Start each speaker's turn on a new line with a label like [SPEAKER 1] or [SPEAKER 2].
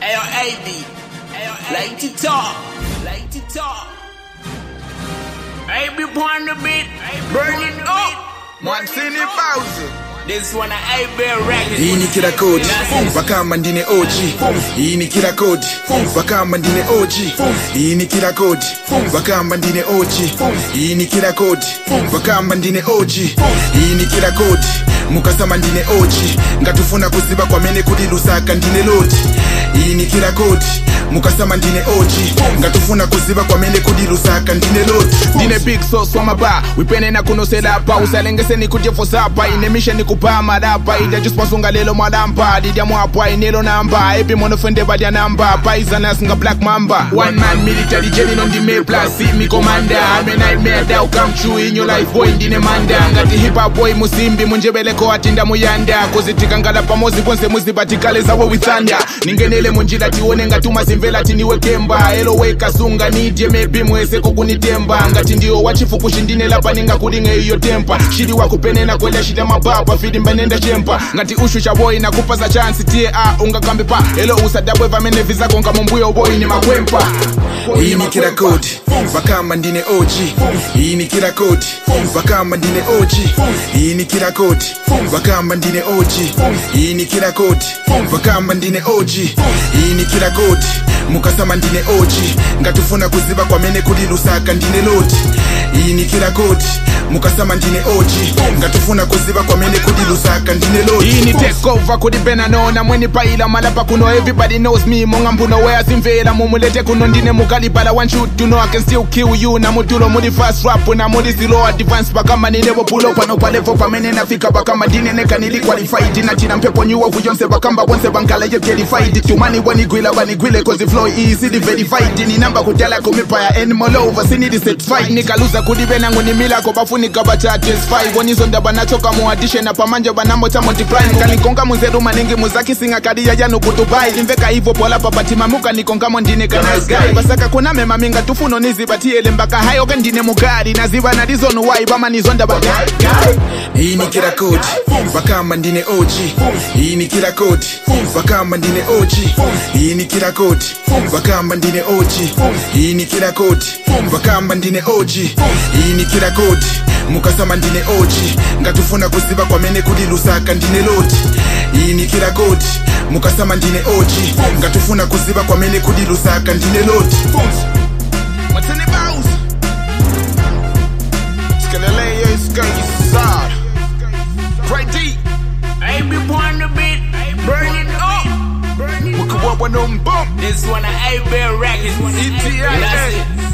[SPEAKER 1] Ayo, AD. Like to talk. Like to talk. AB on the beat. Burn it up.
[SPEAKER 2] Mwansini pauze.
[SPEAKER 1] This one a AB record.
[SPEAKER 2] Hii ni kila kodi wakama ndine OG. Hii ni kila kodi wakama ndine OG. Hii ni kila kodi wakama ndine OG. Hii ni kila kodi wakama ndine OG. Hii ni kila kodi mukasama ndine OG. Ngatufuna kuziba kwa mene kudi lusaka ndine lodi. Hii ni kila kodi mukasama ndine OG. Ngatufuna kuziba kwa mene kudi lusaka ndine lodi.
[SPEAKER 3] Ndine big sauce wamaba wipene na kunosela hapa. Usalengese ni kujefosa hapa. Inemisha ni kupa madapa. Ida just pasunga lelo madampa. Didia mwapa inelo namba. Epi monofende badia namba. Paisana singa black mamba. One man military jelly on the mail plus see me commander. I'm a nightmare that come true in your life boy ndine manda. Ngati hip hop boy musimbi munjebeleko atinda muyanda. Kozitika ngala pamozi kwense muzibatikale zawo withanda. Ningenele munjila tione ngatuma simvela tiniwe kemba. Elo weka sunga nije maybe mwese kukunitemba. Ngati ndiyo wachifu kushindine lapa ninga kudinge iyo tempa. Shidi wakupene na kwele shida mababa fidi mbanenda chempa. Ngati ushusha boy na kupaza chance tie unga kambi pa. Elo usadabwe vamene visa konga mumbuyo boy ni makwempa.
[SPEAKER 2] Hii ni kila kodi wakama ndine OG. Hii ni kila kodi wakama ndine OG. Hii ni kila kodi wakama ndine OG. Hii ni kila kodi wakama ndine OG. Hii ni kila kodi mukasama ndine OG. Ngatufuna kuziba kwa mene kudi lusaka ndine lodi. Hii ni kila kodi mukasama ndine OG. Ngatufuna kuziba kwa mene kudi lusaka ndine lodi.
[SPEAKER 3] Hii ni take over kudi bena nona mweni paila malapa kuno everybody knows me. Monga mbuno wea simvela mumulete kuno ndine mukalipala one shoot you know I can still kill you. Na mutulo mudi fast rap na mudi zero advance bakama ni never pull up no pale for pamene na fika bakama dine neka nili qualified. Na tina mpepo nyuwa kujonse bakamba once bankala ye qualified. Tumani wani gwile cause the flow easy the verified. Ni namba kutala kumipa ya animal over sini di set fight. Nikaluza kudi bena nguni mila kobafu nikabacha test 5. Wani zonda banachoka muadishe na pamanja banamo cha multiply. Nkanikonga mzeru maningi muzaki singa kadi ya janu kutubai. Inveka hivo pola papati mamuka nikonga mondine ka nice guy. Basaka kuna mema minga tufuno nizibati ele mbaka hayo kendine mugari. Naziba na dizonu wai bama nizonda bagay.
[SPEAKER 2] Hii ni kila kodi wakama ndine OG. Hii ni kila kodi wakama ndine OG. Hii ni kila kodi wakama ndine OG. Hii ni kila kodi wakama ndine OG. Hii ni kila kodi mukasama ndine OG. Ngatufuna kuziba kwa mene kudi lusaka ndine lodi. Hii ni kila kodi mukasama ndine OG. Ngatufuna kuziba kwa mene kudi lusaka ndine lodi.
[SPEAKER 3] Mwansini pauze. Skelele yo iskayisar. Right D.
[SPEAKER 1] AB on the beat. Burn it up.
[SPEAKER 3] Mukawawa no mbum.
[SPEAKER 1] This one a AB record.
[SPEAKER 3] ETI.